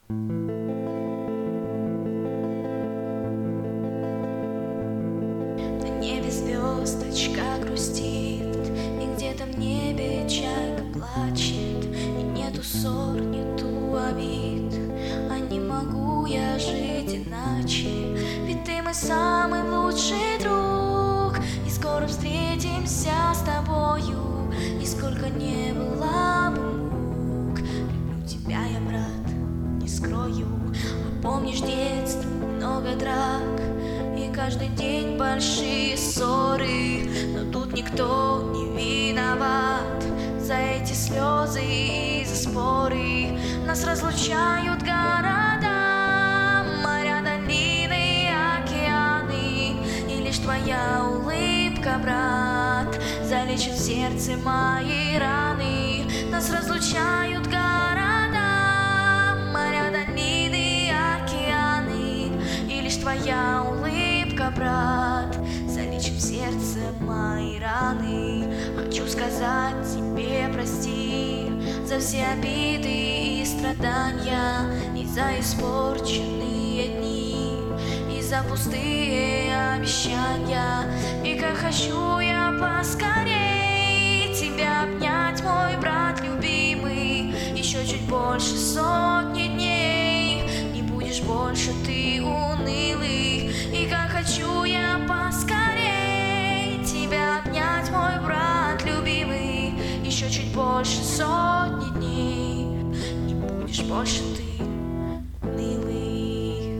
На небе звездочка грустит, и где-то в небе чайка плачет, и нету ссор, нету обид, а не могу я жить иначе. Ведь ты мой самый лучший друг, и скоро встретимся с тобою, и сколько не было бы мук. Люблю тебя я, брат, не скрою. А помнишь детство, много драк, и каждый день большие ссоры, но тут никто не виноват за эти слезы и за споры. Нас разлучают города, моря, долины, океаны, и лишь твоя улыбка, брат, залечит в сердце мои раны. Нас разлучают города, моря, долины, океаны, и лишь твоя улыбка, брат, залечит в сердце мои раны. Хочу сказать тебе прости за все обиды и страдания, и за испорченные дни, и за пустые обещания. И как хочу я поскорей тебя обнять, мой брат любимый, еще чуть больше сотни дней, не будешь больше ты унылый. И как хочу я поскорей тебя обнять, мой брат любимый, еще чуть больше сотни дней, не будешь больше ты унылый.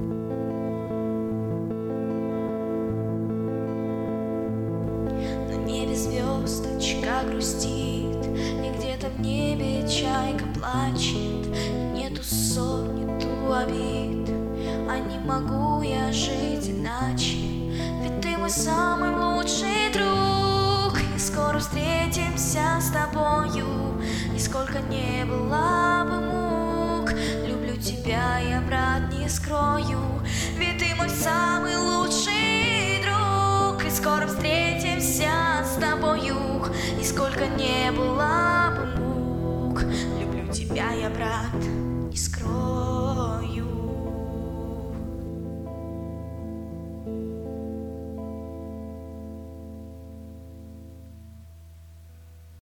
На небе звездочка грустит, и где-то в небе чайка плачет, и нету ссор, нету обид, а не могу я жить иначе. Ведь ты мой самый лучший друг, и скоро встретимся с тобою, и сколько не было бы мук. Люблю тебя я, брат, не скрою, ведь ты мой самый лучший друг, и скоро встретимся с тобою, и сколько не было бы мук. Люблю тебя я, брат.